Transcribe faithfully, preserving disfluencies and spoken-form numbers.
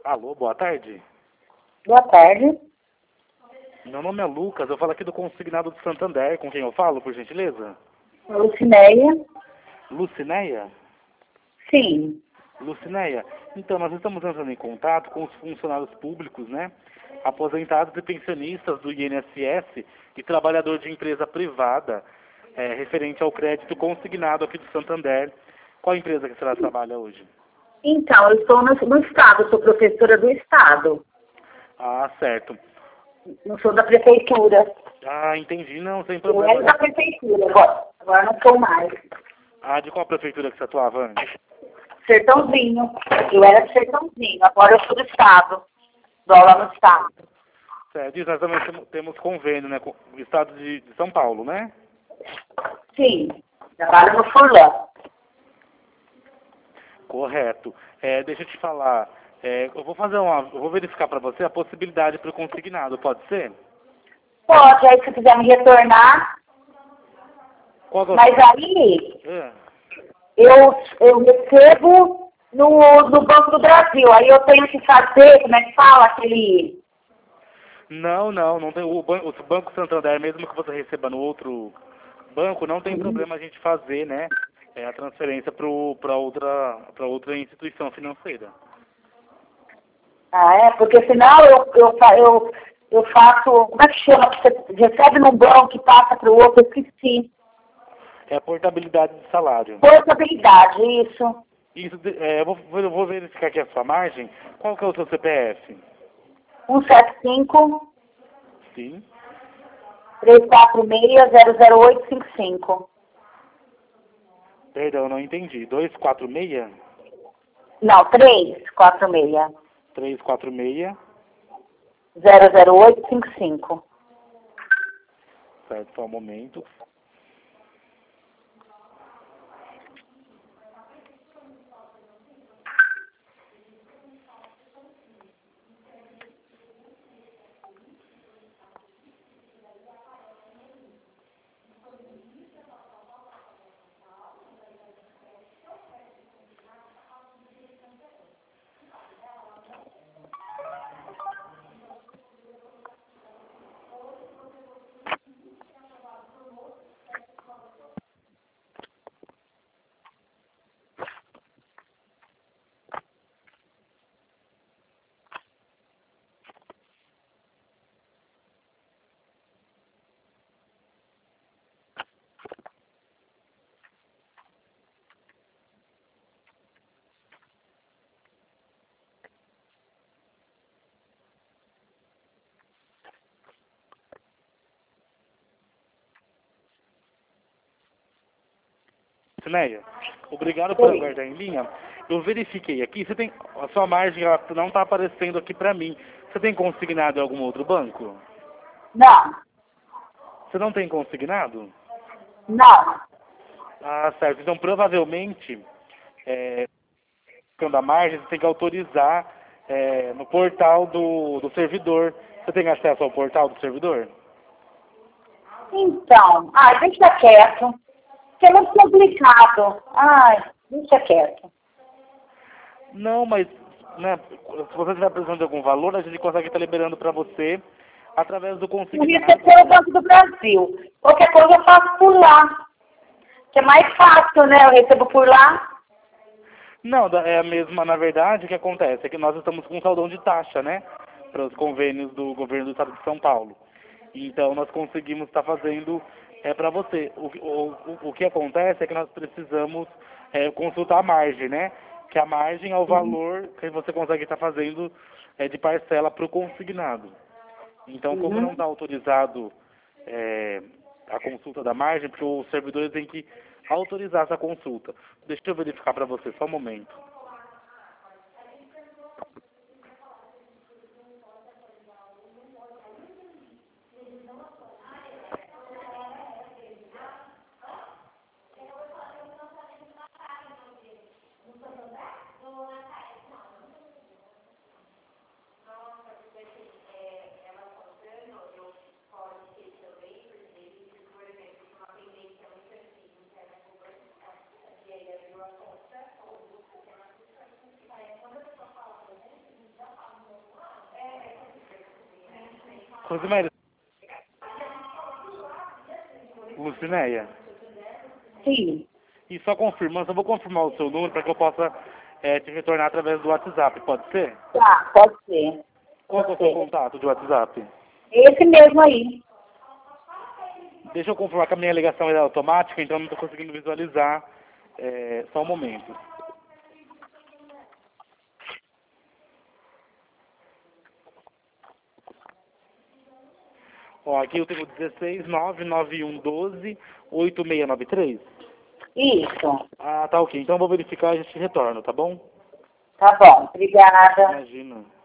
Alô, boa tarde. Boa tarde. Meu nome é Lucas, eu falo aqui do Consignado do Santander. Com quem eu falo, por gentileza? Lucinéia. Lucinéia? Sim. Lucinéia, então nós estamos entrando em contato com os funcionários públicos, né? Aposentados e pensionistas do I N S S e trabalhador de empresa privada, é, referente ao crédito consignado aqui do Santander. Qual empresa que a senhora trabalha hoje? Então, eu estou no, no Estado, sou professora do Estado. Ah, certo. Não sou da Prefeitura. Ah, entendi. Não, sem Eu problema. era da Prefeitura, agora, agora não sou mais. Ah, de qual prefeitura que você atuava antes? Sertãozinho. Eu era de Sertãozinho, agora eu sou do Estado. Dou aula no Estado. Certo. E nós também temos- temos convênio, né? Com o Estado de, de São Paulo, né? Sim. Trabalho no Furlan. Correto. É, deixa eu te falar. É, eu vou fazer uma. Eu vou verificar para você a possibilidade para o consignado, pode ser? Pode, aí se quiser me retornar. Qual que é o Mas seu- aí, Ah, eu, eu recebo no, no Banco do Brasil. Aí eu tenho que fazer, como é que fala, aquele... Não, não, não tem. O banco, o Banco Santander, mesmo que você receba no outro banco, não tem problema a gente fazer, né? É, a transferência para outra, para outra instituição financeira. Ah, é? Porque senão eu, eu, fa- eu, eu faço, como é que chama? Que você recebe num banco e passa para o outro, eu esqueci. É a portabilidade de salário. Portabilidade, isso. Isso, de- é, eu, vou, eu vou verificar aqui a sua margem. Qual que é o seu C P F? um sete cinco, Sim. três quatro seis, zero zero oito cinco cinco. Perdão, não entendi. dois quatro seis? Não, três quatro seis, três quatro seis? zero zero oito cinco cinco. Certo, só um momento. Sinéia, obrigado por Oi. aguardar em linha. Eu verifiquei aqui, você tem, a sua margem ela não está aparecendo aqui para mim. Você tem consignado em algum outro banco? Não, Você não tem consignado? não. Ah, certo. Então, provavelmente, é, quando a margem, você tem que autorizar é, no portal do, do servidor. Você tem acesso ao portal do servidor? Então, ai, deixa quieto. Porque é muito complicado. Ai, deixa quieto. Não, mas né, se você estiver precisando de algum valor, a gente consegue estar liberando para você através do Eu consignado. recebo o Banco do Brasil. Qualquer coisa eu faço por lá. Que é mais fácil, né? Eu recebo por lá. Não, da- é a mesma, na verdade, o que acontece é que nós estamos com um saldão de taxa, né, para os convênios do governo do estado de São Paulo. Então, nós conseguimos estar fazendo é, para você. O, o, o que acontece é que nós precisamos é, consultar a margem, né, que a margem é o valor que você consegue estar fazendo é, de parcela para o consignado. Então, como não Uhum. está autorizado é, a consulta da margem, porque os servidores têm que autorizar essa consulta. Deixa eu verificar para você, só um momento. Rosiméria. Lucinéia. Sim. E só confirmando, só vou confirmar o seu número para que eu possa é, te retornar através do WhatsApp, pode ser? Tá, pode ser. Qual que é o seu contato de WhatsApp? Esse mesmo aí. Deixa eu confirmar que a minha ligação é automática, então eu não estou conseguindo visualizar. É, só um momento. Ó, aqui eu tenho dezesseis, nove nove um, doze, oito seis nove três. Isso. Ah, tá ok. Então eu vou verificar e a gente retorna, tá bom? Tá bom. Obrigada. Imagina.